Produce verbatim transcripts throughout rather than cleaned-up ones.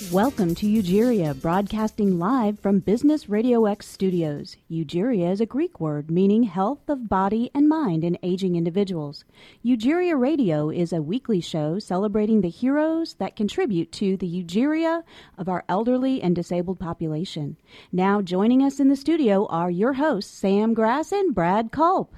Welcome to Eugeria, broadcasting live from Business Radio X studios. Eugeria is a Greek word meaning health of body and mind in aging individuals. Eugeria Radio is a weekly show celebrating the heroes that contribute to the Eugeria of our elderly and disabled population. Now joining us in the studio are your hosts, Sam Grass and Brad Culp.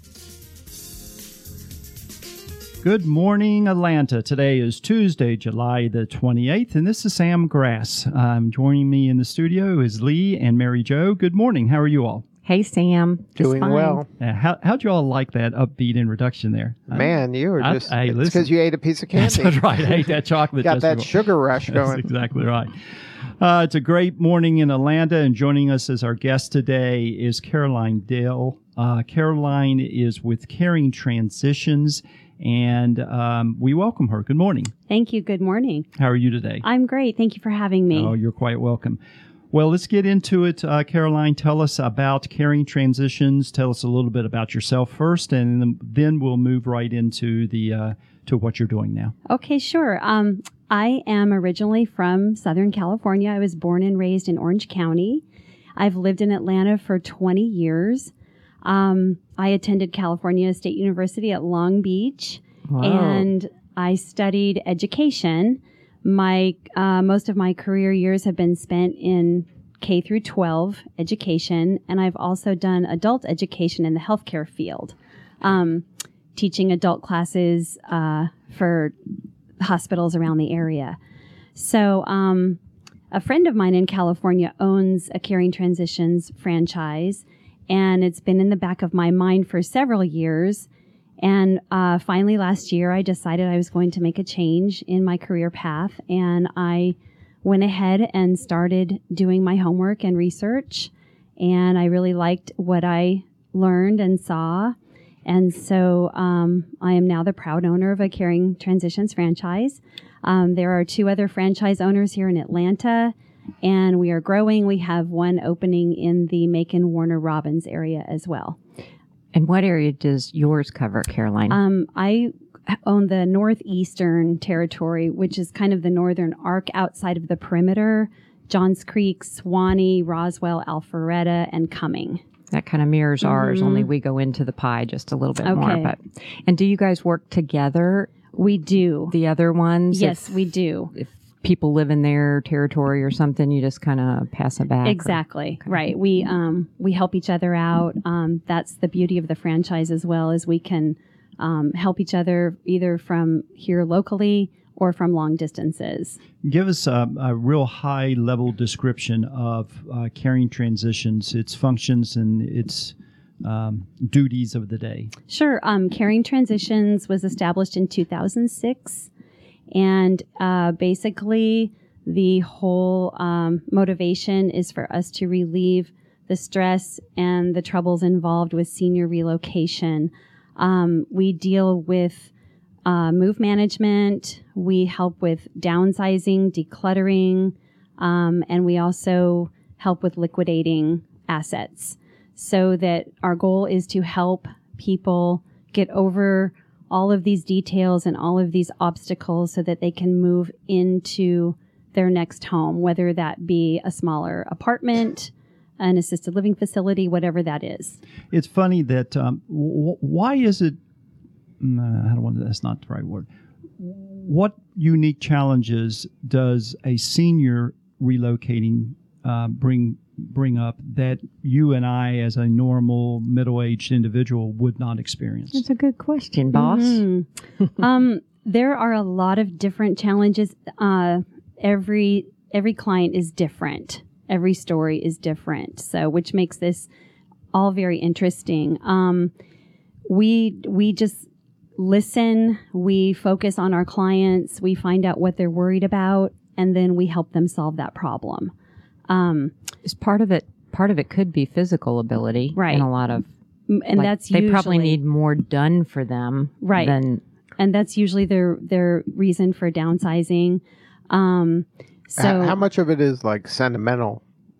Good morning, Atlanta. Today is Tuesday, July the twenty-eighth, and this is Sam Grass. Um, joining me in the studio is Lee and Mary Jo. Good morning. How are you all? Hey, Sam. Doing well. Uh, how, how'd you all like that upbeat introduction there? Man, you were I, just, I, it's because you ate a piece of candy. That's right. I ate that chocolate. Got that sugar rush going. That's exactly right. Uh, it's a great morning in Atlanta, and joining us as our guest today is Caroline Dale. Uh, Caroline is with Caring Transitions, and um, we welcome her. Good morning. Thank you. Good morning. How are you today? I'm great. Thank you for having me. Oh, you're quite welcome. Well, let's get into it. Uh, Caroline, tell us about Caring Transitions. Tell us a little bit about yourself first, and then we'll move right into the uh, to what you're doing now. Okay, sure. Um, I am originally from Southern California. I was born and raised in Orange County. I've lived in Atlanta for twenty years. Um, I attended California State University at Long Beach, Wow. and I studied education. My uh, most of my career years have been spent in K through twelve education, and I've also done adult education in the healthcare field, um, teaching adult classes uh, for hospitals around the area. So um, a friend of mine in California owns a Caring Transitions franchise, and it's been in the back of my mind for several years. And uh, finally last year, I decided I was going to make a change in my career path, and I went ahead and started doing my homework and research, and I really liked what I learned and saw. And so um, I am now the proud owner of a Caring Transitions franchise. Um, there are two other franchise owners here in Atlanta, and we are growing. We have one opening in the Macon Warner Robins area as well. And what area does yours cover, Caroline? Um, I own the northeastern territory, which is kind of the northern arc outside of the perimeter. Johns Creek, Suwannee, Roswell, Alpharetta, and Cumming. That kind of mirrors ours, Mm-hmm. only we go into the pie just a little bit Okay. more. But and do you guys work together? We do. The other ones? Yes, If, we do. if people live in their territory or something, you just kind of pass it back? or- Exactly. Okay. Right. We um we help each other out. Um, that's the beauty of the franchise as well, is we can um, help each other either from here locally or from long distances. Give us a, a real high-level description of uh, Caring Transitions, its functions, and its um, duties of the day. Sure. Um, Caring Transitions was established in two thousand six, and uh, basically the whole um, motivation is for us to relieve the stress and the troubles involved with senior relocation. Um, we deal with uh, move management. We help with downsizing, decluttering, um, and we also help with liquidating assets, so that our goal is to help people get over all of these details and all of these obstacles so that they can move into their next home, whether that be a smaller apartment, an assisted living facility, whatever that is. It's funny that um, w- why is it? Mm, I don't want. That's not the right word. What unique challenges does a senior relocating uh, bring bring up that you and I, as a normal middle-aged individual, would not experience? That's a good question, boss. Mhm. um, there are a lot of different challenges. Uh, every every client is different. Every story is different. So, which makes this all very interesting. Um, we we just listen. We focus on our clients. We find out what they're worried about, and then we help them solve that problem. Um, Is part of it? Part of it could be physical ability, Right. And a lot of, m- and like, that's they probably usually- need more done for them, Right. Than and that's usually their their reason for downsizing. Um, so H- how much of it is like sentimental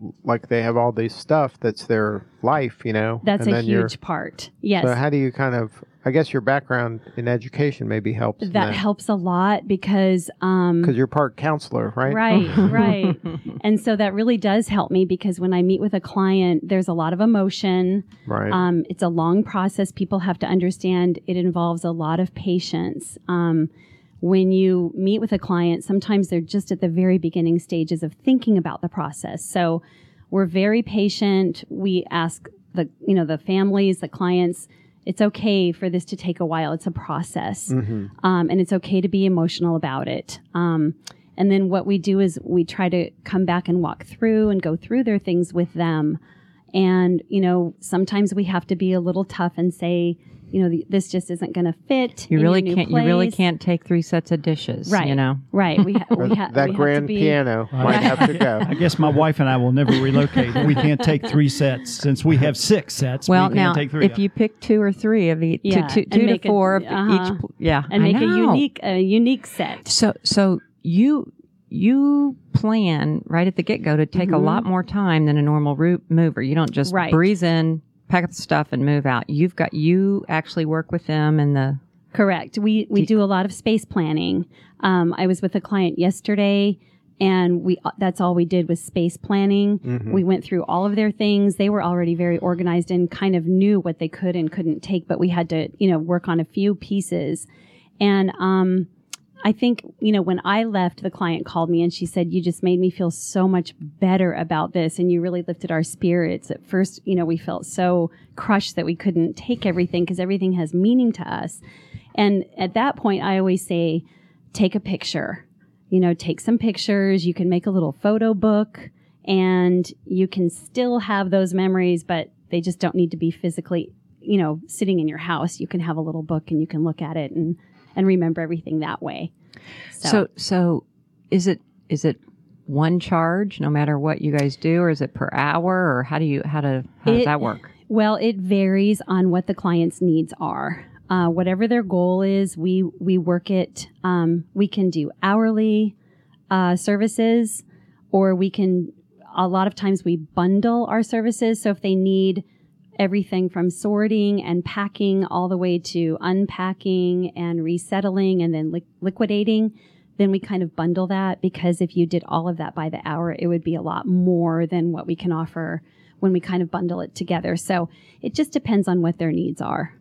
like they have all this stuff that's their life, you know. That's and a then you're- huge part. Yes. So how do you kind of? I guess your background in education maybe helps. in that helps a lot because um because you're part counselor, right? Right, right. And so that really does help me because when I meet with a client, there's a lot of emotion. Right. Um, it's a long process. People have to understand it involves a lot of patience. Um, when you meet with a client, sometimes they're just at the very beginning stages of thinking about the process. So we're very patient. We ask the, you know, the families, the clients, it's okay for this to take a while. It's a process. Mm-hmm. Um, and it's okay to be emotional about it. Um, and then what we do is we try to come back and walk through and go through their things with them. And, you know, sometimes we have to be a little tough and say, you know, the, this just isn't going to fit. You in really your new can't. You really place. can't take three sets of dishes. Right. You know. Right. We, ha- we, ha- that we have grand to be, piano might have to go. I guess my wife and I will never relocate. We can't take three sets since we have six sets. Well, we can't now take three. if you pick two or three of each, Yeah, two, two, and two to make a- four of uh-huh. each, pl- yeah, and I make a know. unique, a unique set. So, so you you plan right at the get go to take Mm-hmm. a lot more time than a normal root mover. You don't just Right. breeze in, pack up the stuff, and move out. You've got you actually work with them and the. Correct. We we do a lot of space planning. Um, I was with a client yesterday, and we that's all we did was space planning. Mm-hmm. We went through all of their things. They were already very organized and kind of knew what they could and couldn't take, but we had to, you know, work on a few pieces. And um, I think, you know, when I left, the client called me and she said, "You just made me feel so much better about this, and you really lifted our spirits." At first, you know, we felt so crushed that we couldn't take everything because everything has meaning to us. And at that point, I always say, take a picture, you know, take some pictures. You can make a little photo book and you can still have those memories, but they just don't need to be physically, you know, sitting in your house. You can have a little book and you can look at it and, and remember everything that way. So, So, so is it is it one charge no matter what you guys do, or is it per hour, or how do you how do how does It- that work? well, it varies on what the client's needs are. Uh, whatever their goal is, we we work it. Um, we can do hourly uh, services, or we can. A lot of times we bundle our services. So if they need everything from sorting and packing all the way to unpacking and resettling and then li- liquidating, then we kind of bundle that, because if you did all of that by the hour, it would be a lot more than what we can offer when we kind of bundle it together. So it just depends on what their needs are.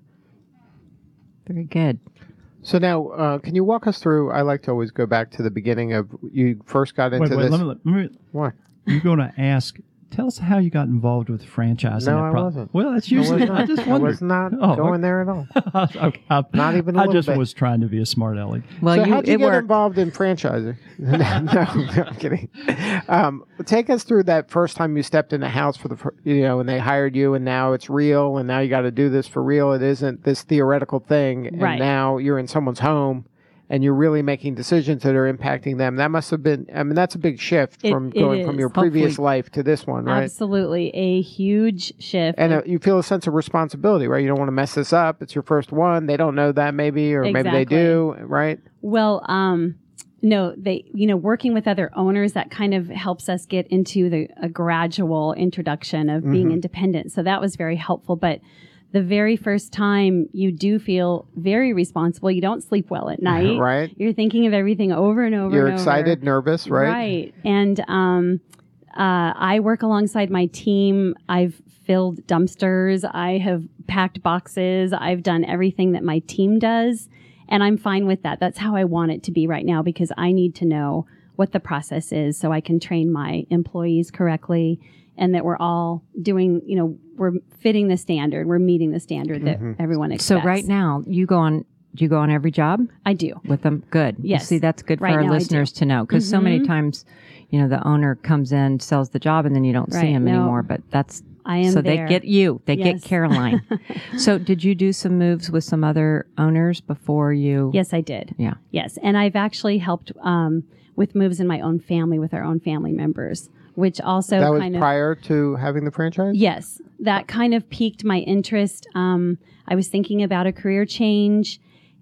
Very good. So now, uh, can you walk us through? I like to always go back to the beginning of you first got into wait, wait, this. let me, let me, What? you're going to ask. Tell us how you got involved with franchising. No, that I pro- wasn't. Well, that's I was usually. I, not- just I wondered. was not Oh, going okay. there at all. Okay, I, Not even a I little just bit. was trying to be a smart aleck. Well, so you how'd you it get worked. involved in franchising? no, no, I'm kidding. Um, take us through that first time you stepped in the house for the, fir- you know, and they hired you, and now it's real, and now you got to do this for real. It isn't this theoretical thing, and Right. now you're in someone's home, and you're really making decisions that are impacting them. That must have been. I mean, that's a big shift It- from it going from is. your previous Hopefully- life to this one, right? Absolutely. A huge shift. And uh, you feel a sense of responsibility, right? You don't want to mess this up. It's your first one. They don't know that maybe, or maybe they Exactly. do, right? Well, um, no, they, you know, working with other owners, that kind of helps us get into the a gradual introduction of being Mm-hmm. independent. So that was very helpful. But the very first time, you do feel very responsible. You don't sleep well at night. Right. You're thinking of everything over and over You're and over. excited, nervous, right? Right. And um, uh, I work alongside my team. I've filled dumpsters. I have packed boxes. I've done everything that my team does. And I'm fine with that. That's how I want it to be right now, because I need to know what the process is so I can train my employees correctly, and that we're all doing, you know, we're fitting the standard. We're meeting the standard that everyone expects. So right now, you go on. Do you go on every job I do. with them? Good. You Yes. see, that's good for Right our now I do. listeners to know, because so many Mhm. times, you know, the owner comes in, sells the job, and then you don't see Right. him No. anymore. But that's I am so there. they get you. They Yes. get Caroline. So did you do some moves with some other owners before you? Yes, I did. Yeah. Yes. And I've actually helped um, with moves in my own family with our own family members, which also that was kind of. prior to having the franchise? Yes. That kind of piqued my interest. Um, I was thinking about a career change,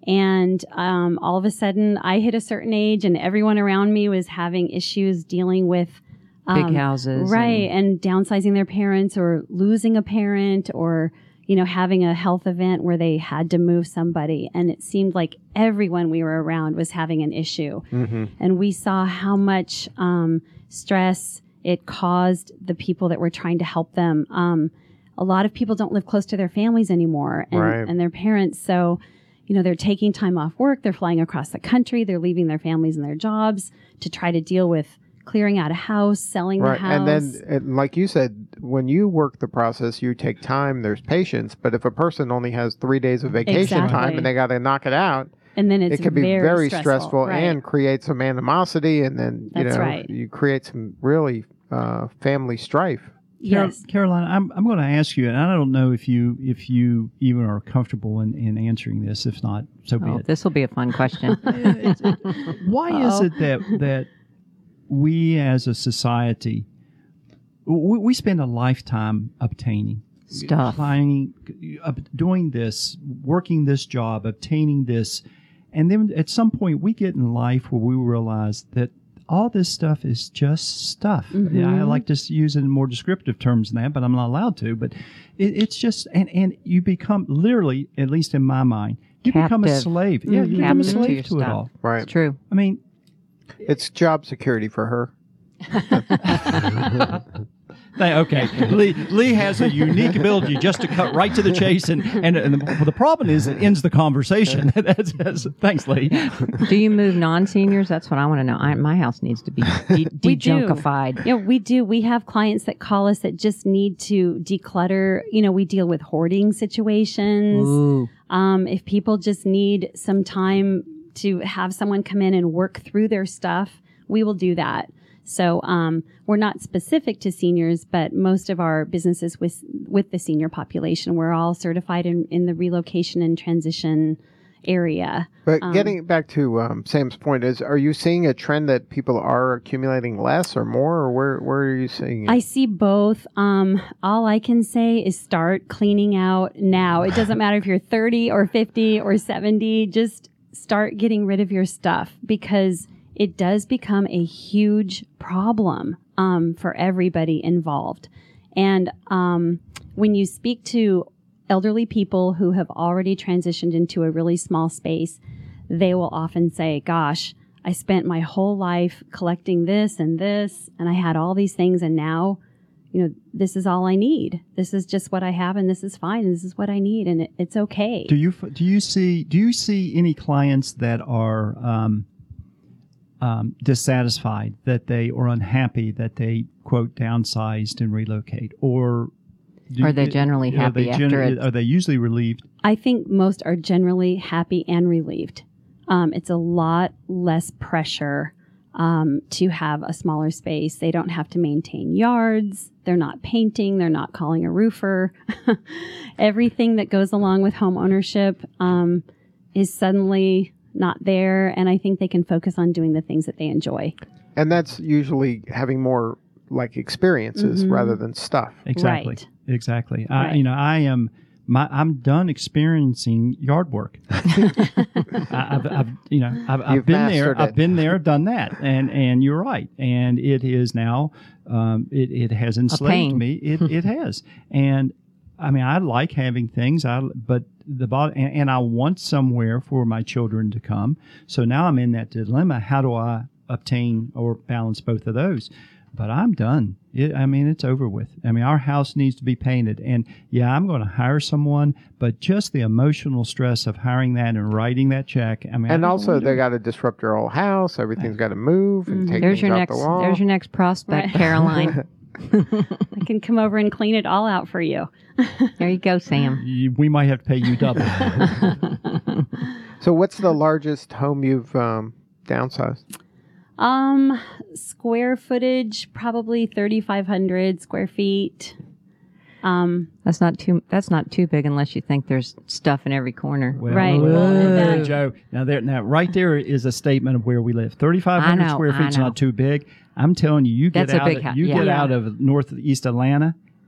and um, all of a sudden I hit a certain age, and everyone around me was having issues dealing with Big Um, houses. right, and- and downsizing their parents or losing a parent or, you know, having a health event where they had to move somebody. And it seemed like everyone we were around was having an issue. Mm-hmm. And we saw how much um, stress it caused the people that were trying to help them. Um, a lot of people don't live close to their families anymore and, Right. and their parents. So, you know, they're taking time off work. They're flying across the country. They're leaving their families and their jobs to try to deal with clearing out a house, selling Right. the house. And then, and like you said, when you work the process, you take time, there's patience. But if a person only has three days of vacation Exactly. time and they got to knock it out, And then it's it could be very, very stressful, stressful, right. and create some animosity. And then, you That's know, right. you create some really uh, family strife. Car- Yes. Caroline, I'm I'm going to ask you, and I don't know if you if you even are comfortable in, in answering this. If not, so be Oh, it. this will be a fun question. Why is Uh-oh. it that that we as a society we, we spend a lifetime obtaining Stuff. finding, uh, doing this, working this job, obtaining this, and then at some point we get in life where we realize that all this stuff is just stuff. Mhm. Yeah, I like to s- use it in more descriptive terms than that, but I'm not allowed to. But it, it's just, and, and you become literally, at least in my mind, you become a Captive. slave. Yeah, you become a Captive to slave your to, it stuff. all. Right. It's true. I mean, It's job security for her. Th- Okay, Lee, Lee has a unique ability just to cut right to the chase, and and, and the, well, the problem is it ends the conversation. that's, that's, thanks, Lee. Do you move non-seniors? That's what I want to know. I, my house needs to be de- We do. de-junkified. Yeah, we do. We have clients that call us that just need to declutter. You know, we deal with hoarding situations. Ooh. Um, if people just need some time to have someone come in and work through their stuff, we will do that. So um, we're not specific to seniors, but most of our businesses with with the senior population, we're all certified in, in the relocation and transition area. But Um, getting back to um, Sam's point, is are you seeing a trend that people are accumulating less or more, or where where are you seeing it? I see both. Um, all I can say is start cleaning out now. It doesn't matter if you're thirty or fifty or seventy, just start getting rid of your stuff because it does become a huge problem um, for everybody involved. And um, when you speak to elderly people who have already transitioned into a really small space, they will often say, gosh, I spent my whole life collecting this and this, and I had all these things, and now, you know, this is all I need. This is just what I have, and this is fine, and this is what I need, and it, it's okay. Do you f- do you see do you see any clients that are um, um, dissatisfied, that they are unhappy, that they quote downsized and relocate, or do Are they you- generally are they happy after it? Are they usually relieved? I think most are generally happy and relieved. Um, it's a lot less pressure um, to have a smaller space. They don't have to maintain yards. They're not painting. They're not calling a roofer. Everything that goes along with home ownership um, is suddenly not there. And I think they can focus on doing the things that they enjoy. And that's usually having more like experiences Mhm. rather than stuff. Exactly. Right. Exactly. I, Right. you know, I am. My, I'm done experiencing yard work. I, I've, I've, you know, I've, I've You've been there. mastered I've it. been there, done that, and and you're right. And it is now. Um, it it has enslaved pain. me. It it has. And I mean, I like having things. I but the bottom, and, and I want somewhere for my children to come. So now I'm in that dilemma. How do I obtain or balance both of those? But I'm done. It, I mean, it's over with. I mean, our house needs to be painted. And yeah, I'm going to hire someone, but just the emotional stress of hiring that and writing that check. I mean, I And just also, wanna do they it. got to disrupt your whole house. Everything's got to move and Mhm. take There's things your off next. the wall. There's your next prospect, Right. Caroline. I can come over and clean it all out for you. There you go, Sam. You- we might have to pay you double. So, what's the largest home you've um, downsized? Um, square footage, probably thirty-five hundred square feet. Um, That's not too. That's not too big unless you think there's stuff in every corner. Well, Right. well, Whoa. there, Joe. Now there, now right there is a statement of where we live. thirty-five I hundred know, square I feet's know. not too big. I'm telling you, you get That's a out. big of, house, you yeah. get Yeah. out of northeast Atlanta,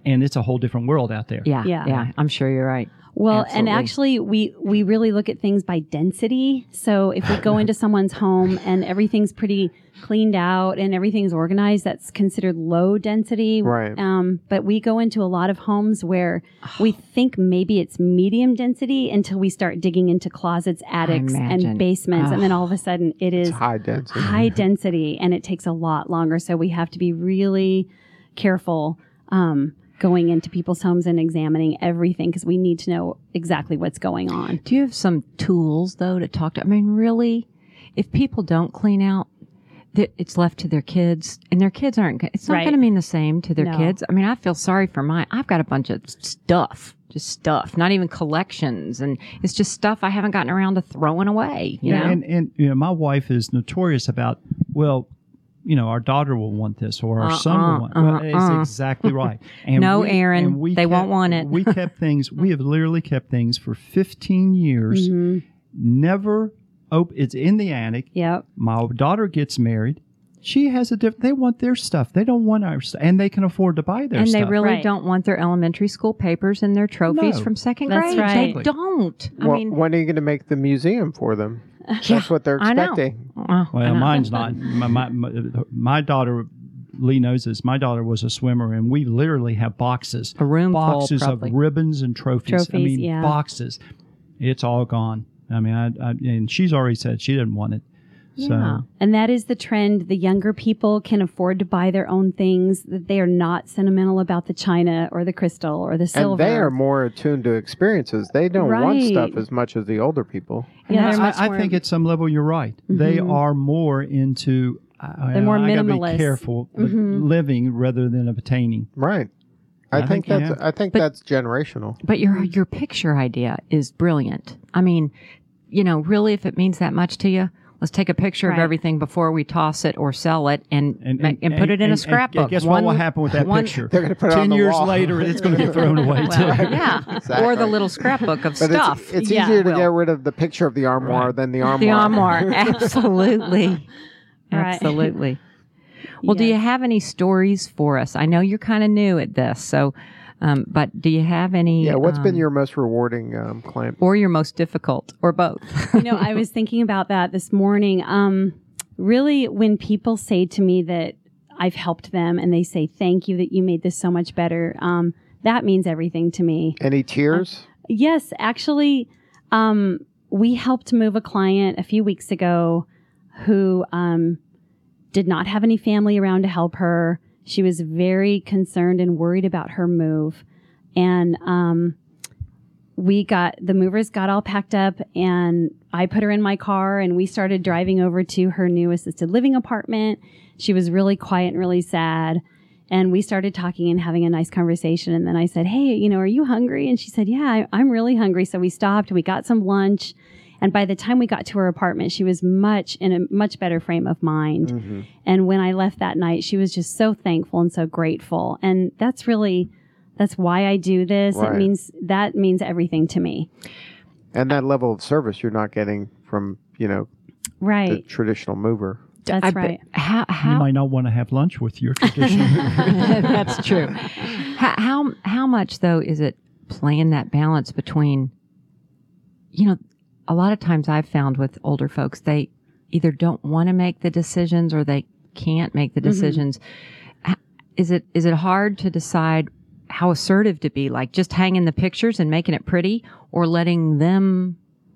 and it's a whole different world out there. Yeah, Yeah. yeah, I'm sure you're right. Well, Absolutely. and actually, we, we really look at things by density. So if we go into someone's home and everything's pretty cleaned out and everything's organized, that's considered low density. Right. Um, but we go into a lot of homes where we think maybe it's medium density until we start digging into closets, attics, imagine. and basements. And then all of a sudden it is It's high density. high density, and it takes a lot longer. So we have to be really careful um, going into people's homes and examining everything because we need to know exactly what's going on. Do you have some tools though to talk to? I mean, really, if people don't clean out, th- it's left to their kids, and their kids aren't. go- It's not Right. going to mean the same to their No. kids. I mean, I feel sorry for mine. I've got a bunch of stuff, just stuff, not even collections, and it's just stuff I haven't gotten around to throwing away. You know, and and you know, my wife is notorious about, well, you know, our daughter will want this or our son Uh-uh, will want. Well, uh-uh. it's exactly right. And No, we- Aaron, and we they kept- won't want it. We kept things. We have literally kept things for fifteen years. Mhm. Never. Op- it's in the attic. Yep. My daughter gets married. She has a different. They want their stuff. They don't want our stuff, and they can afford to buy their and stuff. they really Right. don't want their elementary school papers and their trophies No. from second That's grade. right. They don't. I Well, mean, when are you going to make the museum for them? yeah, That's what they're I know. expecting. Uh, I Well, know. mine's not. My, my, my, my daughter, Lee knows this. My daughter was a swimmer, and we literally have boxes, A room full, boxes probably. of ribbons and trophies. I Trophies, mean, yeah. boxes. It's all gone. I mean, I, I, and she's already said she didn't want it. So, Yeah. And that is the trend. The younger people can afford to buy their own things. That they are not sentimental about the china or the crystal or the silver. And they are more attuned to experiences. They don't want Right. stuff as much as the older people. Yeah, I, they're much I more- think at some level you're right. They Mhm. are more into. I, They're more I gotta minimalist. be careful, but Mhm. living rather than obtaining. Right. I, I think, think, that's yeah. I think But- that's generational. But your your picture idea is brilliant. I mean, you know, really, if it means that much to you, let's take a picture Right. of everything before we toss it or sell it, and And, ma- and, put it in and- a scrapbook. And guess One- what will happen with that one- picture? They're gonna put it Ten on the years wall. later, it's going to get thrown away too. Well, yeah, Exactly. or the little scrapbook of But stuff. it's, it's Yeah. easier to Will. get rid of the picture of the armoire Right. than the armoire. the armoire, absolutely, Right. absolutely. Well, do Yes. you have any stories for us? I know you're kind of new at this, so, um, but do you have any? Yeah. What's been um, your most rewarding um, client? or your most difficult, or both? You know, I was thinking about that this morning. Um, really, when people say to me that I've helped them and they say, thank you that you made this so much better, um, that means everything to me. Any tears? Yes, actually, um, we helped move a client a few weeks ago who um, did not have any family around to help her. She was very concerned and worried about her move. And um, we got, the movers got all packed up, and I put her in my car, and we started driving over to her new assisted living apartment. She was really quiet and really sad. And we started talking and having a nice conversation. And then I said, hey, you know, are you hungry? And she said, yeah, I, I'm really hungry. So we stopped, we got some lunch. And by the time we got to her apartment, she was much in a much better frame of mind. Mm-hmm. And when I left that night, she was just so thankful and so grateful. And that's really, that's why I do this. Right. It means, that means everything to me. And that level of service you're not getting from, you know, the Right. traditional mover. That's I bet- right. How? You how might not want to have lunch with your traditional. That's true. How, how how much though is it playing that balance between, you know, a lot of times I've found with older folks, they either don't want to make the decisions or they can't make the decisions. H- Is it is it hard to decide how assertive to be, like just hanging the pictures and making it pretty, or letting them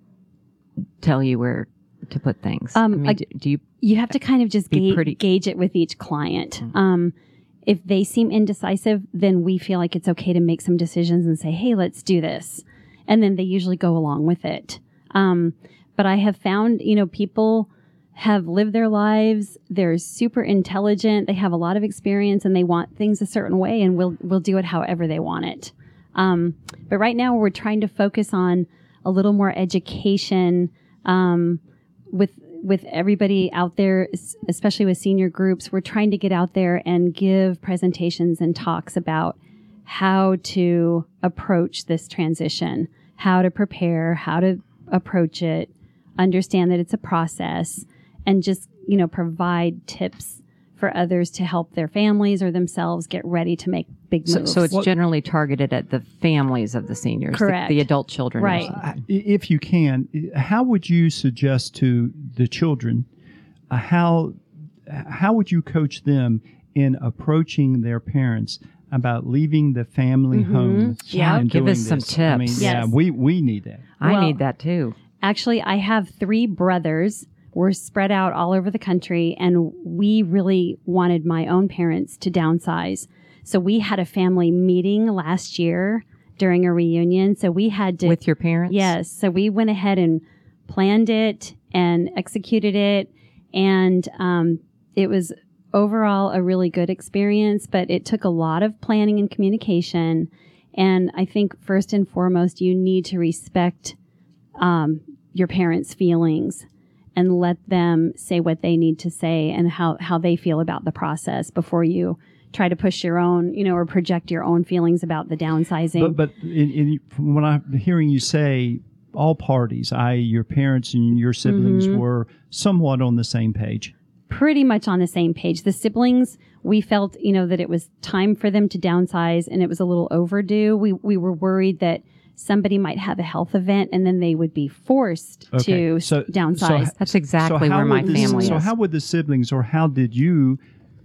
tell you where to put things? Um, I mean, like- do, do you? You have to kind of just Be ga- pretty- gauge it with each client. Um, if they seem indecisive, then we feel like it's okay to make some decisions and say, hey, let's do this. And then they usually go along with it. Um, but I have found, you know, people have lived their lives. They're super intelligent. They have a lot of experience and they want things a certain way, and we'll, we'll do it however they want it. Um, but right now we're trying to focus on a little more education, um, with, with everybody out there, es- especially with senior groups. We're trying to get out there and give presentations and talks about how to approach this transition, how to prepare, how to approach it, understand that it's a process, and just, you know, provide tips for for others to help their families or themselves get ready to make big So, moves. so it's What- generally targeted at the families of the seniors, the- Correct. The, adult children. or Right. something. I- if you can, how would you suggest to the children uh, how how would you coach them in approaching their parents about leaving the family home? Yeah. and Give doing us some this? I mean, tips. yeah, Yes. we we need that. I Well- need that too. Actually, I have three brothers. We're spread out all over the country, and we really wanted my own parents to downsize. So we had a family meeting last year during a reunion. So we had to With your parents? Yes. So we went ahead and planned it and executed it. And um, it was overall a really good experience, but it took a lot of planning and communication. And I think first and foremost, you need to respect um, your parents' feelings and let them say what they need to say and how, how they feel about the process before you try to push your own, you know, or project your own feelings about the downsizing. But but in, in, from what I'm hearing you say, all parties, that is, your parents and your siblings, Mm-hmm. were somewhat on the same page. Pretty much on the same page. The siblings, we felt, you know, that it was time for them to downsize and it was a little overdue. We we were worried that somebody might have a health event and then they would be forced Okay. to So- s- downsize. so That's exactly So how where my would the- family So is. how would the siblings, or how did you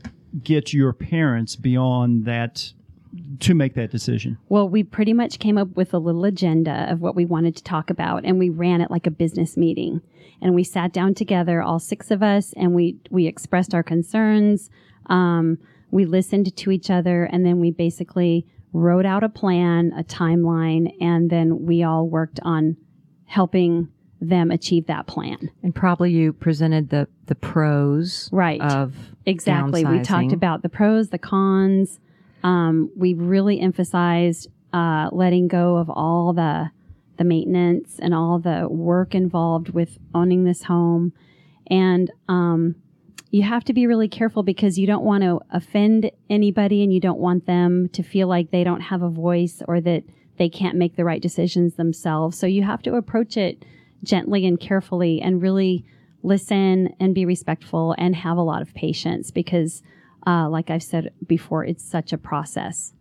get your parents beyond that to make that decision? Well, we pretty much came up with a little agenda of what we wanted to talk about, and we ran it like a business meeting. And we sat down together, all six of us, and we we expressed our concerns. Um, we listened to each other, and then we basically wrote out a plan, a timeline, and then we all worked on helping them achieve that plan. And probably you presented the, the pros Right. of Exactly. We talked downsizing. about the pros, the cons. Um, we really emphasized uh, letting go of all the the maintenance and all the work involved with owning this home. And um, you have to be really careful because you don't want to offend anybody and you don't want them to feel like they don't have a voice or that they can't make the right decisions themselves. So you have to approach it gently and carefully and really listen and be respectful and have a lot of patience because, uh, like I've said before, it's such a process.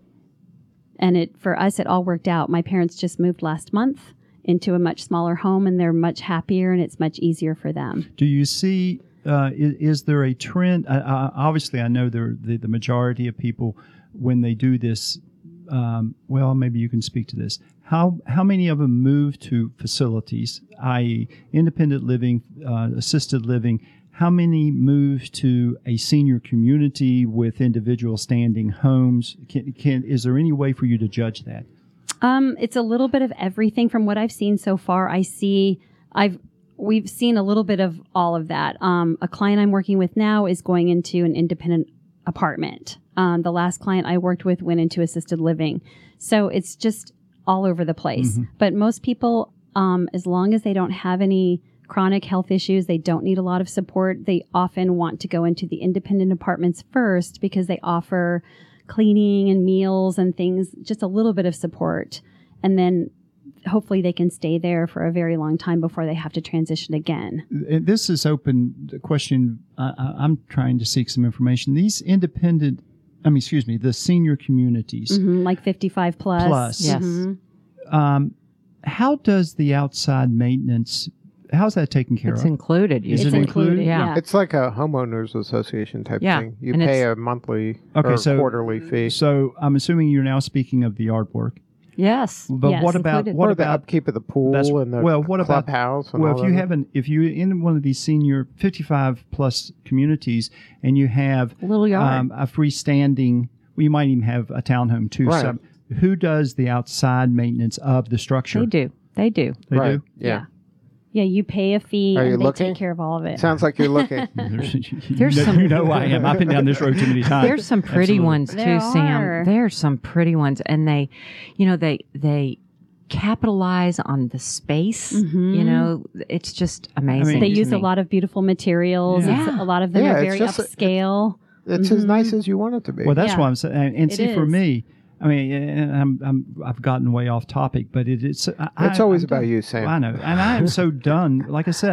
And it for us, it all worked out. My parents just moved last month into a much smaller home, and they're much happier, and it's much easier for them. Do you see, uh, is, is there a trend? Uh, uh, obviously, I know there, the, the majority of people, when they do this, um, well, maybe you can speak to this. How how many of them move to facilities, that is independent living, uh, assisted living? How many move to a senior community with individual standing homes? Can, can is there any way for you to judge that? Um, it's a little bit of everything from what I've seen so far. I see, I've, we've seen a little bit of all of that. Um, a client I'm working with now is going into an independent apartment. Um, the last client I worked with went into assisted living. So it's just all over the place. Mm-hmm. But most people, um, as long as they don't have any chronic health issues, they don't need a lot of support, they often want to go into the independent apartments first because they offer cleaning and meals and things, just a little bit of support. And then hopefully they can stay there for a very long time before they have to transition again. And this is open the question. Uh, I'm trying to seek some information. These independent, I mean, excuse me, the senior communities. Mhm, like fifty-five plus. Plus. Yes. Mhm. Um, how does the outside maintenance? How's that taken care It's of? included. Is It's it usually. included? Yeah. It's like a homeowners association type Yeah, thing. You and pay it's- a monthly Okay, or so- quarterly fee. So I'm assuming you're now speaking of the yard work. Yes. But Yes, what about included. what or the about upkeep of the pool that's- and the well, what about- clubhouse. And well, all if you that. have an if you're in one of these senior fifty-five plus communities and you have A little yard. um, a freestanding, well, you might even have a townhome too. Right. So who does the outside maintenance of the structure? They do. They do. They right. do. Yeah. Yeah, you pay a fee Are you and they looking? take care of all of it. Sounds like you're looking. There's, There's you, know, some- you know I am. I've been down this road too many times. There's some pretty Absolutely. ones too, There Sam. are. There's some pretty ones, and they, you know, they they capitalize on the space. Mhm. You know, it's just amazing. They to use a me. lot of beautiful materials. Yeah. It's, a lot of them Yeah, are it's very just a- upscale. It's as nice as you want it to be. Well, that's Yeah. what I'm saying. And, and It see, for is. me, I mean, and I'm, I'm, I've gotten way off topic, but it, it's. I, it's always I'm about done. you, Sam. Well, I know, and I am so done. Like I said,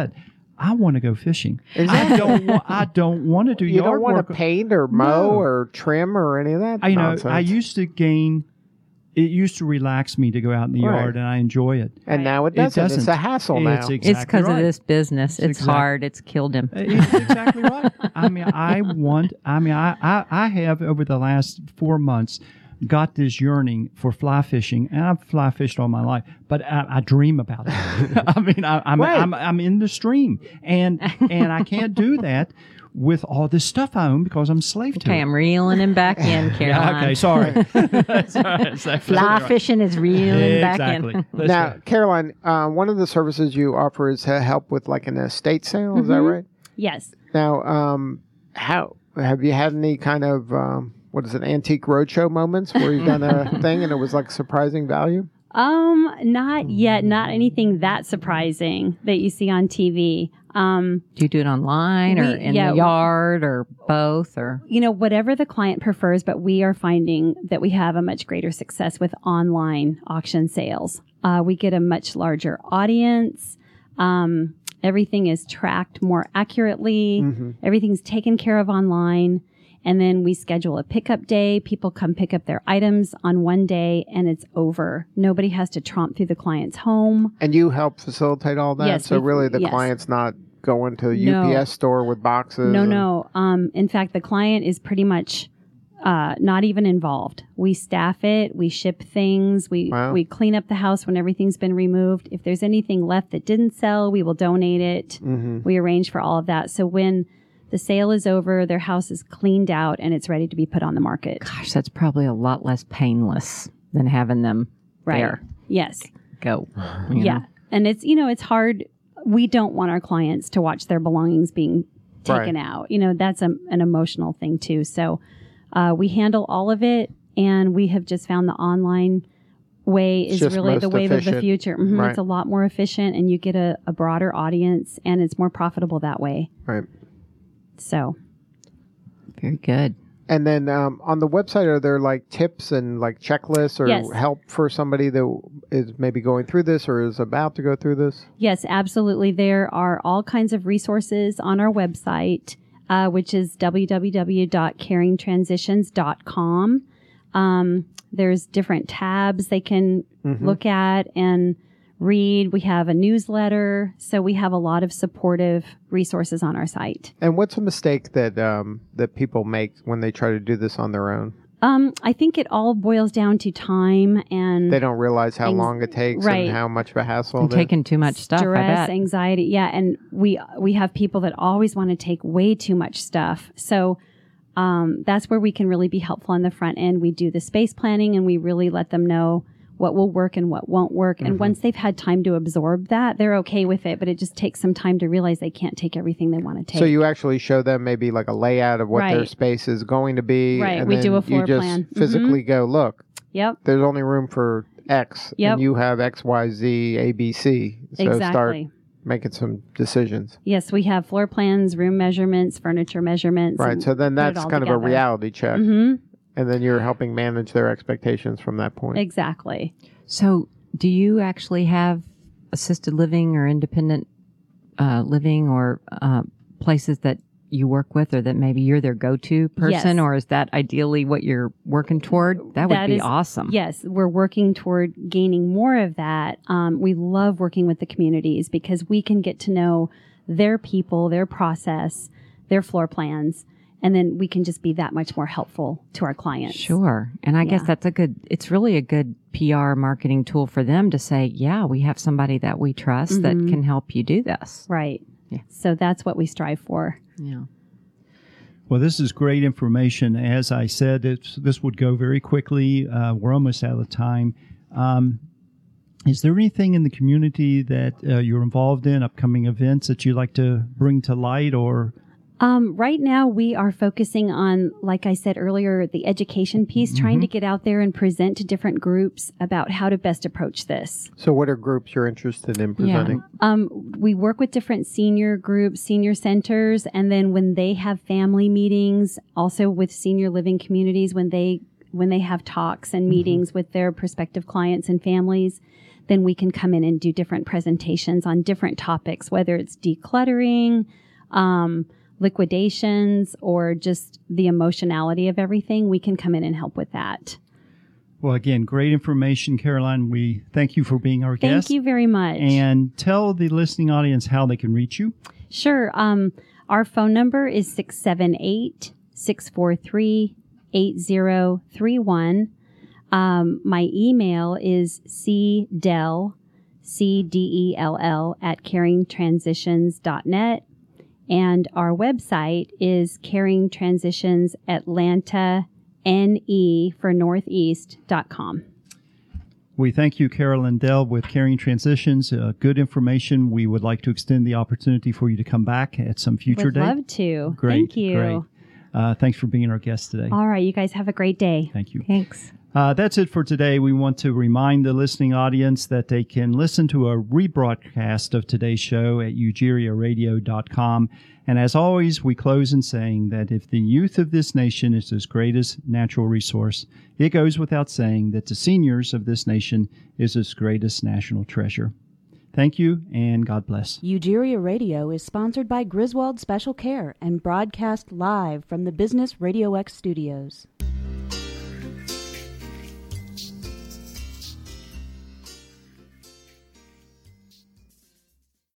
I want to go fishing. Exactly. I don't. Wa- I don't want to do You yard don't want work. to paint or mow No. or trim or any of that I, you know, nonsense. I used to gain. It used to relax me to go out in the Right. yard, and I enjoy it. and now it It doesn't. It's doesn't. a hassle It's now. exactly It's because right. of this business. It's exact- hard. It's killed him. It's exactly right. I mean, I want. I mean, I, I, I have over the last four months got this yearning for fly fishing, and I've fly fished all my life, but I, I dream about it. I mean, I, I'm, Right. I'm I'm in the stream, and and I can't do that with all this stuff I own because I'm a slave to Okay, it. I'm reeling him back in, Caroline. Yeah, okay, sorry. That's all right. That's Fly right. fishing is reeling back Exactly. in. That's Now, right. Caroline, uh, one of the services you offer is to help with like an estate sale. Is that Mhm. right? Yes. Now, um, how have you had any kind of um, what is it, antique roadshow moments where you've done a thing and it was like surprising value? Um, not yet. Not anything that surprising that you see on T V. Um, Do you do it online or We- in yeah, the we- yard or both? Or you know, whatever the client prefers, but we are finding that we have a much greater success with online auction sales. Uh, we get a much larger audience. Um, everything is tracked more accurately. Mhm. Everything's taken care of online. And then we schedule a pickup day. People come pick up their items on one day and it's over. Nobody has to tromp through the client's home. And you help facilitate all that? Yes, So we- really the yes. client's not going to a No. U P S store with boxes? No, and- no. Um, in fact, the client is pretty much uh, not even involved. We staff it. We ship things. We Wow. we clean up the house when everything's been removed. If there's anything left that didn't sell, we will donate it. Mhm. We arrange for all of that. So when the sale is over, their house is cleaned out and it's ready to be put on the market. gosh, that's probably a lot less painless than having them Right. there Yes. go. you Yeah. know? And it's, you know, it's hard. We don't want our clients to watch their belongings being taken Right. out. You know, that's a, an emotional thing too. So uh, we handle all of it, and we have just found the online way It's is just really the most wave of efficient. the future. Mhm. Right. It's a lot more efficient, and you get a, a broader audience, and it's more profitable that way. Right. So Very good. And then um, on the website, are there like tips and like checklists or Yes. help for somebody that is maybe going through this or is about to go through this? yes, absolutely. There are all kinds of resources on our website, uh, which is w w w dot caring transitions dot com. Um, there's different tabs they can Mhm. look at and read. We have a newsletter, so we have a lot of supportive resources on our site. And what's a mistake that um, that people make when they try to do this on their own? Um, I think it all boils down to time and They don't realize how Anx- long it takes right. and how much of a hassle And it is. taking too much stuff, I stress, bet. anxiety. Yeah, and we we have people that always want to take way too much stuff. So um, that's where we can really be helpful on the front end. We do the space planning, and we really let them know what will work and what won't work. And Mhm. once they've had time to absorb that, they're okay with it. But it just takes some time to realize they can't take everything they want to take. So you actually show them maybe like a layout of what their Right. space is going to be. Right, And we then do a floor you just plan. Mhm. physically go, look, Yep. there's only room for X. Yep. And you have X, Y, Z, A, B, C. So start Exactly. making some decisions. Yes, we have floor plans, room measurements, furniture measurements. Right. and So then put it that's all kind of a together. reality check. Mm-hmm. And then you're helping manage their expectations from that point. Exactly. So, do you actually have assisted living or independent uh, living or uh, places that you work with, or that maybe you're their go-to person, Yes. or is that ideally what you're working toward? That would That be is- awesome. Yes, we're working toward gaining more of that. Um, we love working with the communities because we can get to know their people, their process, their floor plans, and then we can just be that much more helpful to our clients. Sure. And I guess Yeah. that's a good, it's really a good P R marketing tool for them to say, yeah, we have somebody that we trust that Mhm. can help you do this. Right. Yeah. So that's what we strive for. Yeah. Well, this is great information. As I said, it's, this would go very quickly. Uh, we're almost out of time. Um, is there anything in the community that uh, you're involved in, upcoming events that you'd like to bring to light? Or Um, right now, we are focusing on, like I said earlier, the education piece, trying to get out there and present to different groups about how to best approach this. So what are groups you're interested in presenting? Um, we work with different senior groups, senior centers, and then when they have family meetings, also with senior living communities, when they when they have talks and meetings mm-hmm. with their prospective clients and families, then we can come in and do different presentations on different topics, whether it's decluttering, um, liquidations, or just the emotionality of everything. We can come in and help with that. Well, again, great information, Caroline. We thank you for being our guest. Thank you very much. And tell the listening audience how they can reach you. Sure. Um, our phone number is six seven eight, six four three, eight zero three one. Um, my email is cdell, C D E L L, at caring transitions dot net. And our website is Caring Transitions Atlanta, N E for Northeast dot com. We thank you, Carolyn Dell, with Caring Transitions. Uh, good information. We would like to extend the opportunity for you to come back at some future Would date. love to. Great. Thank you. Great. Uh, thanks for being our guest today. All right. You guys have a great day. Thank you. Thanks. Uh, that's it for today. We want to remind the listening audience that they can listen to a rebroadcast of today's show at ugeria radio dot com. And as always, we close in saying that if the youth of this nation is its greatest natural resource, it goes without saying that the seniors of this nation is its greatest national treasure. Thank you, and God bless. Ugeria Radio is sponsored by Griswold Special Care and broadcast live from the Business Radio X studios.